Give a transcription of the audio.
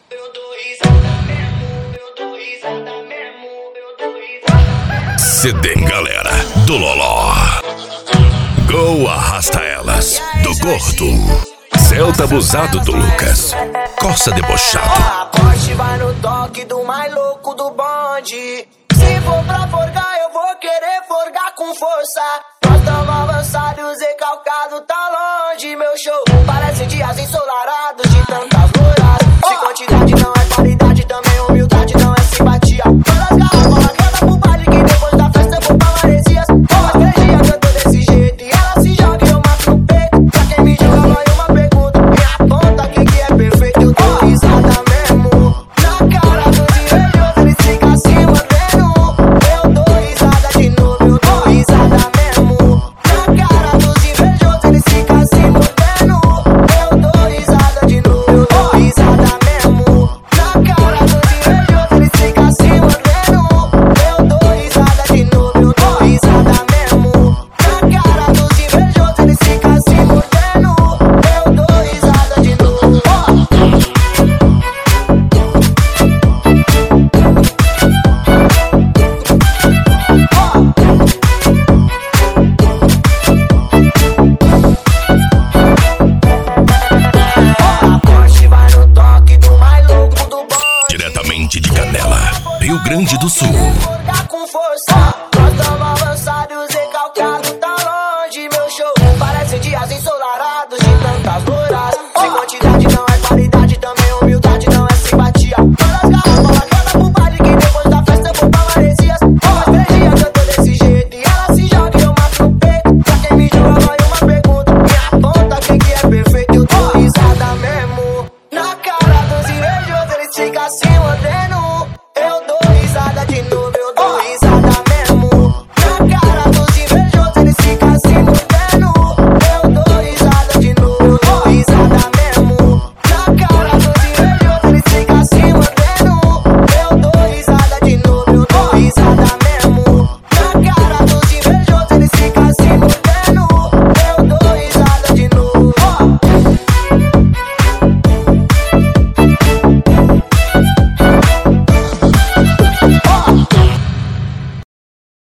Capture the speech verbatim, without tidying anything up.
Eu dou risada mesmo, eu dou risada mesmo, eu dou risada. Cedem galera do Loló. Go Arrasta Elas do Gordo. Celta abusado do Lucas. Corsa debochado. A Porsche vai no toque do mais louco do bonde. Se for pra forgar, eu vou querer forgar com força. Nós tamo avançados e calcado, tá longe. Meu show parece dias ensolarados de tantas loiras. Se quantidade não é qualidade, também humildade não é simpatia. Todas garrafas largadas pro baile que depois da festa eu vou pra Maresias. Faz três dias que eu tô desse jeito e ela se joga e eu mato no peito. Pra quem me julga vai uma pergunta, me aponta quem que é perfeito. Eu dou risada mesmo na cara dos invejosos, eles ficam se mantendo. Eu dou risada de novo, eu dou risada mesmo na cara dos invejosos, eles ficam se mantendo. Eu dou risada de novo, eu dou risada mesmo na cara dos invejosos, eles ficam se mantendo. Eu dou risada de novo, eu dou risada mesmo na cara dos invejosos, eles ficam se mantendo. Eu dou risada de novo. A Porsche vai no toque do mais louco do bonde. Diretamente de Canela, Rio Grande do Sul. Forgar com força, nós tamo avançados e calcado, tá longe. Meu show parece dias ensolarados de tantas loiras. Se quantidade não é qualidade, também humildade não é simpatia. Todas garrafas largadas pro baile que depois da festa eu vou pra Maresias. Faz três dias que eu tô desse jeito e ela se joga e eu mato no peito. Pra quem me julga vai uma pergunta, me aponta quem que é perfeito. Eu dou risada mesmo na cara dos invejosos, eles ficam se mordendo. Eu dou risada de novo.